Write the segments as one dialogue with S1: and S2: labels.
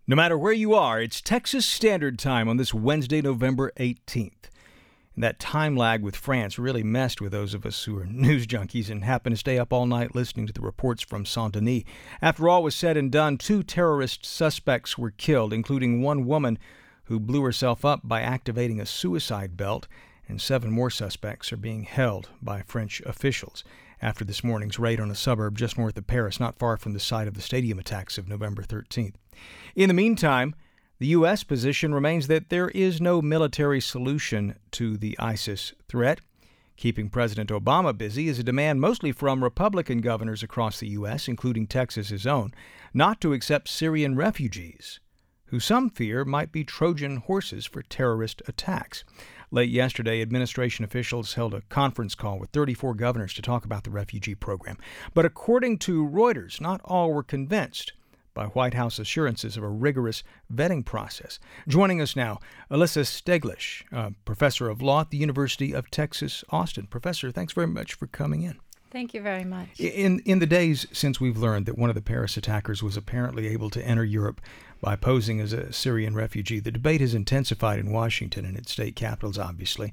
S1: No matter where you are, it's Texas Standard Time on this Wednesday, November 18th. And that time lag with France really messed with those of us who are news junkies and happen to stay up all night listening to the reports from Saint-Denis. After all was said and done, 2 terrorist suspects were killed, including one woman who blew herself up by activating a suicide belt, and 7 more suspects are being held by French officials after this morning's raid on a suburb just north of Paris, not far from the site of the stadium attacks of November 13th. In the meantime, the U.S. position remains that there is no military solution to the ISIS threat. Keeping President Obama busy is a demand mostly from Republican governors across the U.S., including Texas's own, not to accept Syrian refugees, who some fear might be Trojan horses for terrorist attacks. Late yesterday, administration officials held a conference call with 34 governors to talk about the refugee program. But according to Reuters, not all were convinced by White House assurances of a rigorous vetting process. Joining us now, Alyssa Steglish, professor of law at the University of Texas, Austin. Professor, thanks very much for coming in.
S2: Thank you very much.
S1: In the days since we've learned that one of the Paris attackers was apparently able to enter Europe by posing as a Syrian refugee, the debate has intensified in Washington and its state capitals, obviously.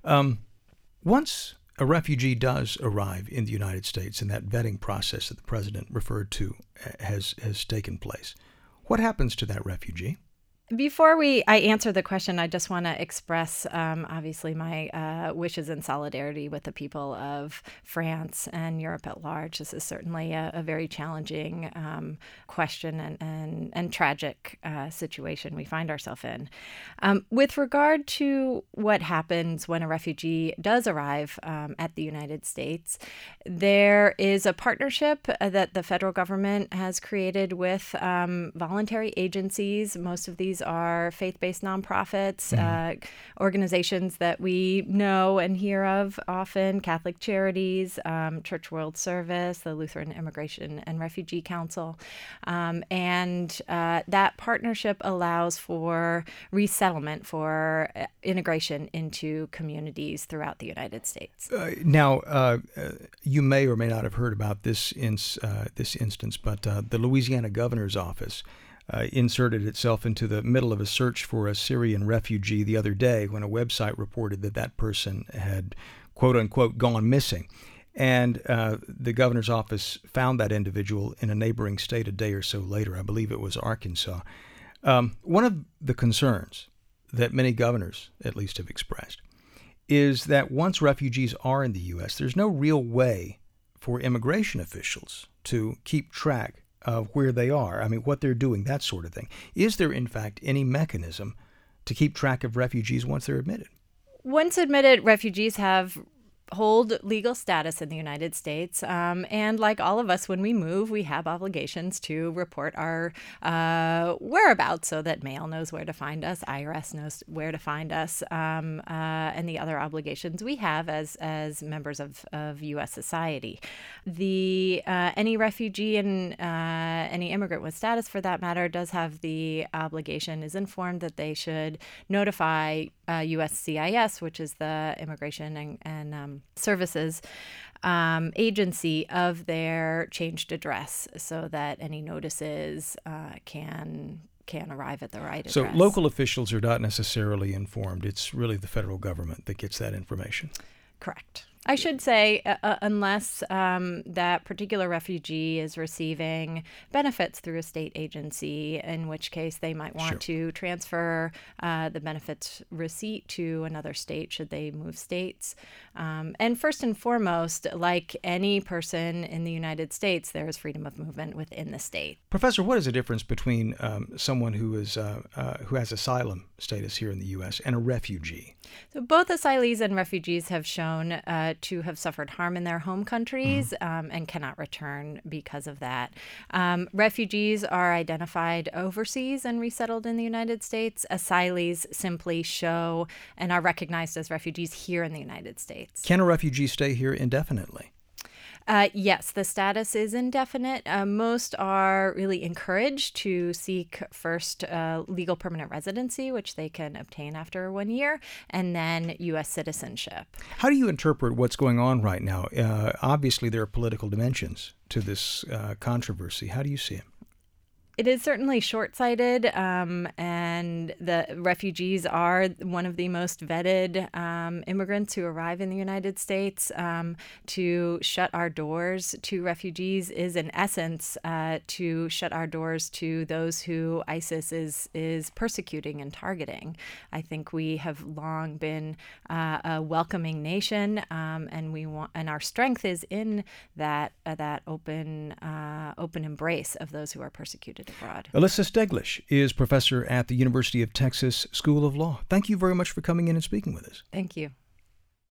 S1: Once a refugee does arrive in the United States and that vetting process that the president referred to has taken place, what happens to that refugee?
S2: Before I answer the question, I just want to express, obviously, my wishes and solidarity with the people of France and Europe at large. This is certainly a very challenging question and tragic situation we find ourselves in. With regard to what happens when a refugee does arrive at the United States, there is a partnership that the federal government has created with voluntary agencies. Most of these are faith-based nonprofits, organizations that we know and hear of often, Catholic Charities, Church World Service, the Lutheran Immigration and Refugee Council. And that partnership allows for resettlement, for integration into communities throughout the United States.
S1: Now, you may or may not have heard about this instance, but the Louisiana governor's office inserted itself into the middle of a search for a Syrian refugee the other day when a website reported that person had, quote-unquote, gone missing. And the governor's office found that individual in a neighboring state a day or so later. I believe it was Arkansas. One of the concerns that many governors, at least, have expressed is that once refugees are in the U.S., there's no real way for immigration officials to keep track of where they are, what they're doing, that sort of thing. Is there, in fact, any mechanism to keep track of refugees once they're admitted?
S2: Once admitted, refugees hold legal status in the United States. And like all of us, when we move, we have obligations to report our whereabouts so that mail knows where to find us, IRS knows where to find us, and the other obligations we have as members of U.S. society. Any refugee and any immigrant with status, for that matter, does have the obligation, is informed that they should notify USCIS, which is the Immigration and Services agency, of their changed address so that any notices can arrive at the right address.
S1: So local officials are not necessarily informed. It's really the federal government that gets that information.
S2: Correct. I should say, unless that particular refugee is receiving benefits through a state agency, in which case they might want to transfer the benefits receipt to another state should they move states. And first and foremost, like any person in the United States, there is freedom of movement within the state.
S1: Professor, what is the difference between someone who has asylum status here in the U.S. and a refugee?
S2: So both asylees and refugees have shown to have suffered harm in their home countries and cannot return because of that. Refugees are identified overseas and resettled in the United States. Asylees simply show and are recognized as refugees here in the United States.
S1: Can a refugee stay here indefinitely?
S2: Yes, the status is indefinite. Most are really encouraged to seek first legal permanent residency, which they can obtain after 1 year, and then U.S. citizenship.
S1: How do you interpret what's going on right now? Obviously, there are political dimensions to this controversy. How do you see it?
S2: It is certainly short-sighted, and the refugees are one of the most vetted immigrants who arrive in the United States. To shut our doors to refugees is, in essence, to shut our doors to those who ISIS is persecuting and targeting. I think we have long been a welcoming nation, and our strength is in that open embrace of those who are persecuted abroad.
S1: Elissa Steglish is professor at the University of Texas School of Law. Thank you very much for coming in and speaking with us.
S2: Thank you.